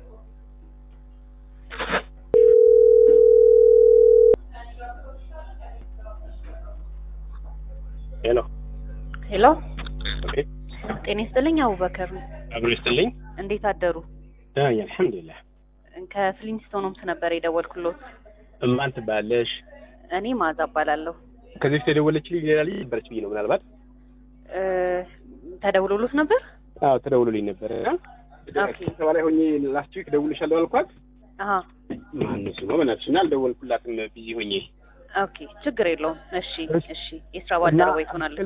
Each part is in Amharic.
ሄሎ ሄሎ ኦኬ ጤና ይስጥልኝ አቡበከር አብሮ ይስጥልኝ እንዴት አደሩ አልሐምዱሊላህ ከፍሊንስቶን ሆምስ ነበር የደወልኩሎት ማን ትባላለሽ እኔ ማዛ እባላለሁ ከዚህ በፊት የደወለችልኝ ሌላ ልጅ ነበረች ብዬ ነው ምናልባት ተደውሎሎት ነበር አዎ ተደውሎልኝ ነበር ኦኬ ተባላይ ሆኜ ላስት ዊክ ደውልሻለሁ አልኳት አሃ ማን ነው በእናትሽና አልደወልኩላትም ቢዚ ሆኜ ኦኬ ችግር የለውም እሺ የስራ ባልደረባ ይሆናል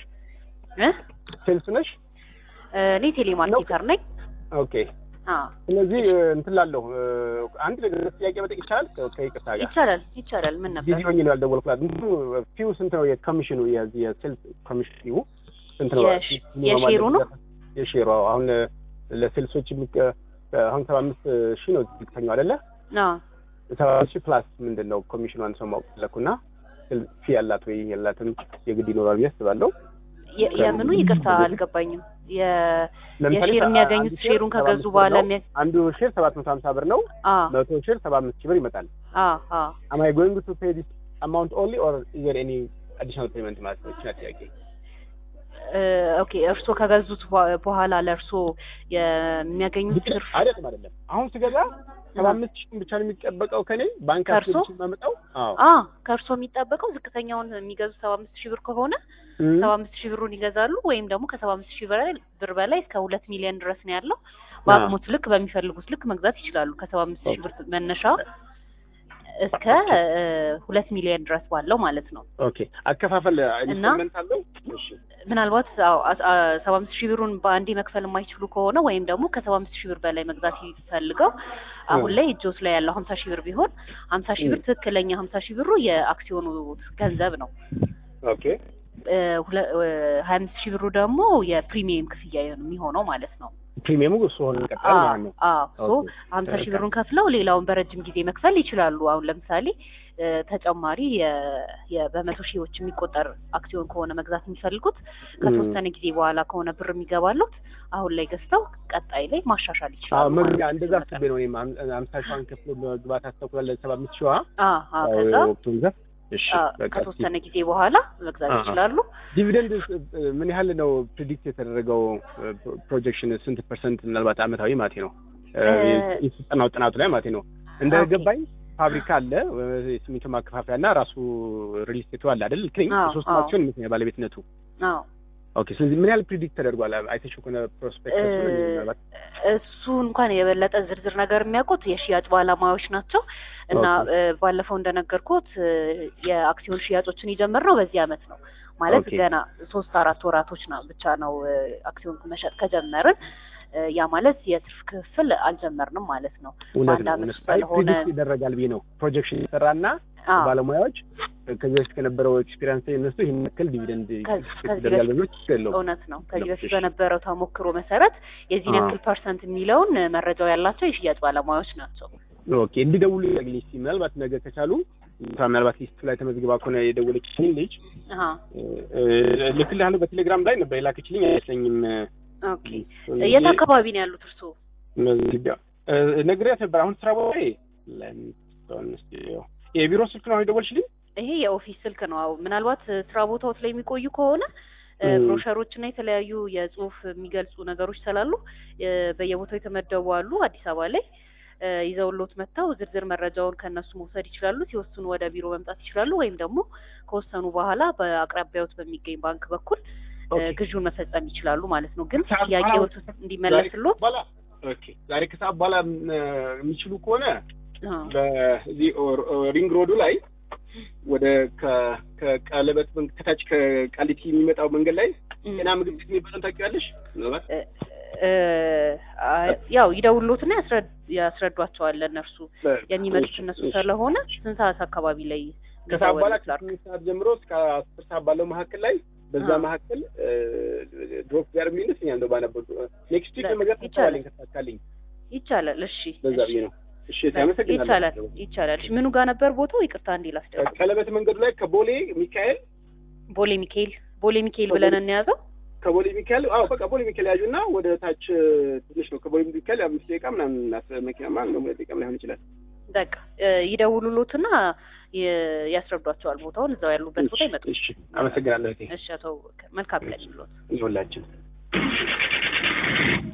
ሴልስ ነሽ እኔ ቴሌማርኬተር ነኝ ኦኬ ስለዚህ እንትን ላለው አንድ ነገር ጥያቄ መጠየቅ ይቻላል ከይቅርታ ጋር ይቻላል ምን ነበር ቢዚ ሆኜ ነው ያልደወልኩላት ፊው ስንት ነው የኮሚሽኑ የሴልስ ኮሚሽኑ ስንት ነው የሼሩ ነው የሼሩ አሁን ለሴልሶች አሁን 75,000 ነው ዝቅተኛው አይደለ አዎ 75,000 ፕላስ ምንድነው ኮሚሽኑን ሰው ማውቅ ለኩና ፊ ያላት ወይ ያላትም የግድ ይኖራል ያስባለው የምኑ ይቅርታ አልገባኝም የሼር የሚያገኙት ሼሩን ከገዙ በኋላ አንዱ ሼር 750 ብር ነው 100 ሼር 75,000 ብር ይመጣል am I going to pay this amount only or is there any additional payment ማለት ነው ጥያቄ ኦኬ እርሶ ከገዙት በኋላ ለርሶ የሚያገኙት ትርፍ አይደለም አሁን ስገዛ 75,000 ብቻ ነው የሚጠበቀው ከኔ ባንክ አስገብቼ ማመጣው ከርሶ የሚጠበቀው ዝቅተኛውን የሚገዙት 75,000 ብር ከሆነ 75,000 ብሩን ይገዛሉ ወይም ደግሞ ከ75,000 ብር በላይ እስከ 2 ሚሊዮን ድረስ ነው ያለው በአቅሙት ልክ በሚፈልጉት ልክ መግዛት ይችላሉ ከ75,000 ብር መነሻ እስከ 2 ሚሊዮን ድረስ ባለው ማለት ነው ኦኬ አከፋፈል ኢንስትሩመንት አለው እሺ ምናልባት 75,000 ብሩን በአንዴ መክፈል የማይችሉ ከሆነ ወይም ደግሞ ከ75,000 ብር በላይ መግዛት ይፈልገው አሁን ላይ እጆስ ላይ ያለው 50,000 ብር ቢሆን 50,000 ብር ትክክለኛ 50,000 ብሩ የአክሲዮኑ ገንዘብ ነው ኦኬ 25,000 ብሩ ደግሞ የፕሪሚየም ክፍያ የሚሆነው ማለት ነው ፕሪሚየሙ ሶሆን ቀጣይ ማለት ነው 50,000 ብሩን ከፍለው ሌላውን በረጅም ጊዜ መክፈል ይችላሉ አሁን ለምሳሌ ተጨማሪ በመቶ ሺዎች የሚቆጠር አክሲዮን ከሆነ መግዛት የሚፈልጉት ከተወሰነ ጊዜ በኋላ ከሆነ ብር የሚገባሉት አሁን ላይ ቀጣይ ላይ ማሻሻል ይችላሉ መግቢያ እንደዛ አስቤ ነው 50,000 ከፍሎ መግባት አስተካክሏል 75,000 ከዛ እሺ ከተወሰነ ጊዜ በኋላ መግዛት ይችላሉ ዲቪደንድ ምን ያህል ነው ፕሪዲክት የተደረገው ፕሮጀክሽን ስንት ፐርሰንት ምናልባት አመታዊ ማለት ነው የስልጠናው ጥናቱ ላይ ማለት ነው እንደገባኝ ፋብሪካ አለ ሲሚንቶ ማከፋፈያና ራሱ ሪል ስቴቱ አለ አይደል ክሊን ሶስት ናቸው ነው ባለቤትነቱ ኦኬ ስለዚህ ምን ያህል ፕሪዲክት ተደርጓል አይተሽው ከሆነ ፕሮስፔክተሱ ምናልባት እሱ እንኳን የበለጠ ዝርዝር ነገር የሚያውቁት የሽያጭ ባለሙያዎች ናቸው እና ባለፈው እንደነገርኩት የአክሲዮን ሽያጮችን የጀመርነው በዚህ አመት ነው ማለት ገና 3-4 ወራቶች ብቻ ነው አክሲዮን መሸጥ ከጀመርን ያ ማለት የትርፍ ክፍል አልጀመርንም ማለት ነው አንድ አመት ስለሆነ ይደረጋል ቢ ነው ፕሮጀክሽን ይሰራና ባለሙያዎች ከዚህ በፊት ከነበረው ኤክስፒሪየንስ እነሱ ይሄን ያክል ዲቪደንድ ይደረጋል ብሎ ይችላል እውነት ነው ከዚህ በፊት በነበረው ተሞክሮ መሰረት የዚህ ያክል ፐርሰንት የሚለውን መረጃው ያላቸው የሽያጭ ባለሙያዎች ናቸው ኦኬ እንዲደውሉ ያግሊስ ምናልባት ነገር ከቻሉ ምናልባት ሊስት ላይ ተመዝግባ ከሆነ የደወለችልኝ ልጅ ልክልሃለሁ በቴሌግራም ላይ ነበር የላከችልኝ አይመስለኝም ኦኬ የት አካባቢ ነው ያሉት እርሶ መዝግቢያ ነግሬያት ነበር አሁን ስራ ቦታ ለምን የቢሮ ስልክ ነው የደወልሽልኝ ይሄ የኦፊስ ስልክ ነው ምናልባት ስራ ቦታዎች ላይ የሚቆዩ ከሆነ ብሮሸሮች እና የተለያዩ የጽሁፍ የሚገልጹ ነገሮች ስላሉ በየቦታው የተመደቡ አሉ አዲስ አበባ ላይ ይዘውሎት መጣው ዝርዝር መረጃውን ከነሱ መውሰድ ይችላሉ ሲወስኑ ወደ ቢሮ መምጣት ይችላሉ ወይም ደግሞ ከወሰኑ በኋላ በአቅራቢያዎት በሚገኝ ባንክ በኩል ግዢውን መፈጸም ይችላሉ ማለት ነው ግን ጥያቄዎት እንዲመለስሎት ኦኬ ዛሬ ከሰዓት በኋላ የሚችሉ ከሆነ በዚህ ሪንግ ሮዱ ላይ ወደ ከቀለበት ከታች ከቃሊቲ የሚመጣው መንገድ ላይ እና ምግብ የሚባለው ታውቂያለሽ ማለት ያው ይደውሉትና ያስረዷቸዋል ለነርሱ የሚመጡት እነሱ ስለሆነ ስንት ሰዓት አካባቢ ላይ ከሰዓት ሰዓት ጀምሮ እስከ 10 ሰዓት ባለው መካከል ላይ በዛ መካከል ድሮፕ ጋር የሚልስ እኛ እንደው ባነበው ኔክስት ዊክ መግባት ይቻላል እሺ በዛ ነው እሺ ታመሰግናለሁ ይቻላል እሺ ምኑ ጋር ነበር ቦታው ይቅርታ እንዴ ላስደርግ ቀለበት መንገዱ ላይ ከቦሌ ሚካኤል ቦሌ ሚካኤል ብለን እንያዘው ከቦሌ ሚካኤል በቃ ቦሌ ሚካኤል ያዡና ወደ ታች ትንሽ ነው ከቦሌ ሚካኤል 5 ደቂቃ ምናምን መኪና ማለት ነው 2 ደቂቃ ላይሆን ይችላል። በቃ ይደውሉሎትና ያስረዷቸዋል ቦታውን እዛው ያሉበት ቦታ ይመጡ። እሺ አመሰግናለሁ። እሺ አቶ መልካም ቀን ይሁንልዎት። ይሁንላችሁ።